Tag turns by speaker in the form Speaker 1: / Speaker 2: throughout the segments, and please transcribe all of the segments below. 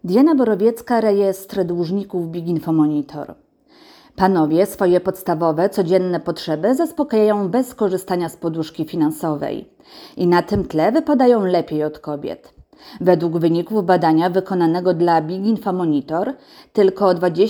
Speaker 1: Diana Borowiecka, rejestr dłużników Big Info Monitor. Panowie swoje podstawowe, codzienne potrzeby zaspokajają bez korzystania z poduszki finansowej i na tym tle wypadają lepiej od kobiet. Według wyników badania wykonanego dla Big Info Monitor tylko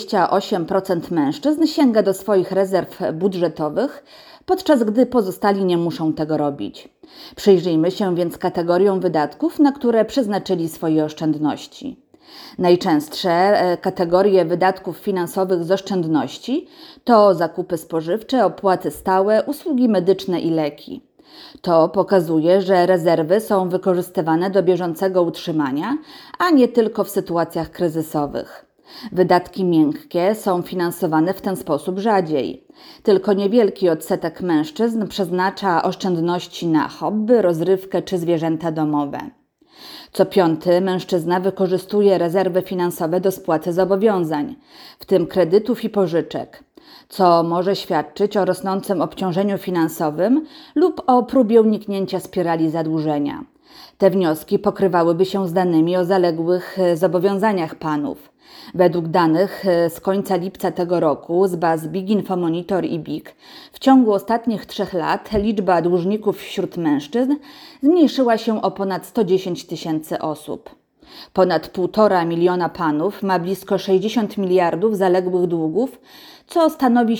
Speaker 1: 28% mężczyzn sięga do swoich rezerw budżetowych, podczas gdy pozostali nie muszą tego robić. Przyjrzyjmy się więc kategoriom wydatków, na które przeznaczyli swoje oszczędności. Najczęstsze kategorie wydatków finansowych z oszczędności to zakupy spożywcze, opłaty stałe, usługi medyczne i leki. To pokazuje, że rezerwy są wykorzystywane do bieżącego utrzymania, a nie tylko w sytuacjach kryzysowych. Wydatki miękkie są finansowane w ten sposób rzadziej. Tylko niewielki odsetek mężczyzn przeznacza oszczędności na hobby, rozrywkę czy zwierzęta domowe. Co piąty mężczyzna wykorzystuje rezerwy finansowe do spłaty zobowiązań, w tym kredytów i pożyczek, co może świadczyć o rosnącym obciążeniu finansowym lub o próbie uniknięcia spirali zadłużenia. Te wnioski pokrywałyby się z danymi o zaległych zobowiązaniach panów. Według danych z końca lipca tego roku z baz Big Info Monitor i BIG w ciągu ostatnich 3 lat liczba dłużników wśród mężczyzn zmniejszyła się o ponad 110 000 osób. Ponad 1,5 miliona panów ma blisko 60 miliardów zaległych długów, co stanowi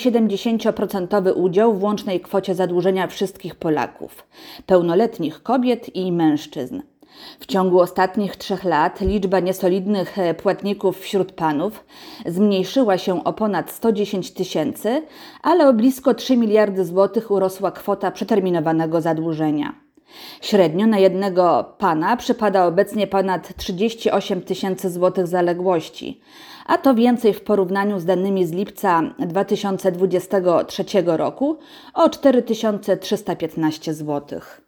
Speaker 1: 70% udział w łącznej kwocie zadłużenia wszystkich Polaków, pełnoletnich kobiet i mężczyzn. W ciągu ostatnich 3 lat liczba niesolidnych płatników wśród panów zmniejszyła się o ponad 110 000, ale o blisko 3 miliardy złotych urosła kwota przeterminowanego zadłużenia. Średnio na jednego pana przypada obecnie ponad 38 000 złotych zaległości, a to więcej w porównaniu z danymi z lipca 2023 roku o 4315 złotych.